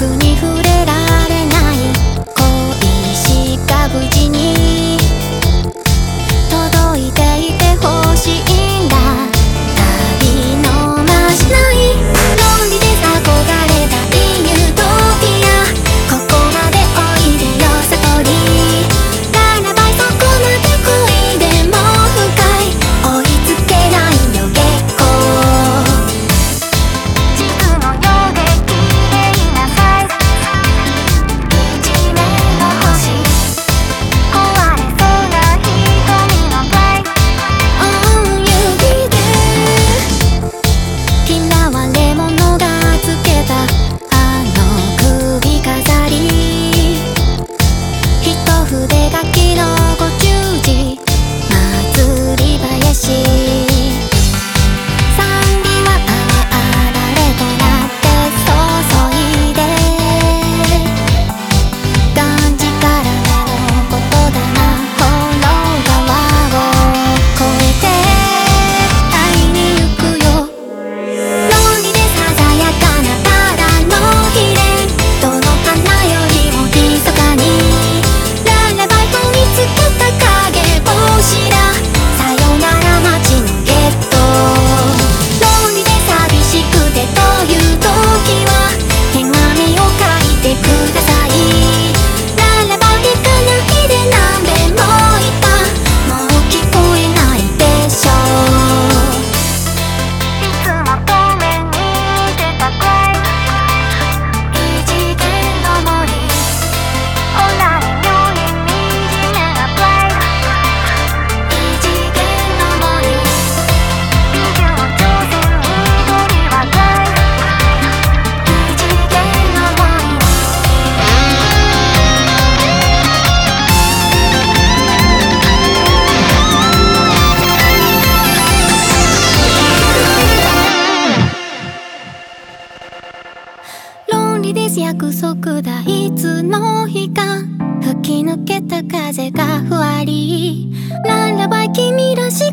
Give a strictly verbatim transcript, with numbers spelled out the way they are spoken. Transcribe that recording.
に触れられない恋しか無事に届いていてほしいんだ。旅のましない論理で憧れたいユートピア、ここまでおいでよ悟り。ララバイそこまで恋でも深い、追いつけないよ月光。地図のようで綺麗なサイズ、一面の星壊れそうな瞳のブライトオン指で嫌われ者がつけたあの首飾り、一筆書きのご十字祭り林。賛美は雨あられとなって注いで、がんじからめのことだな。この川を越えて会いに行くよ。論理でささやかなただの悲恋、どの花よりも密かにララバイと見つけた影星だ。さよなら待ちのゲット。論理で寂しくてという時は手紙を書いてください。ララバイ行かないで何べんも言った、もう聞こえないでしょう。いつも遠目に見てたくらい異次元の森、オナに妙に惨めなプライド。異次元の森、微妙挑戦緑はガイド。異次元の森。論理です約束だ、いつの日か吹き抜けた風がふわり。ララバイ君らし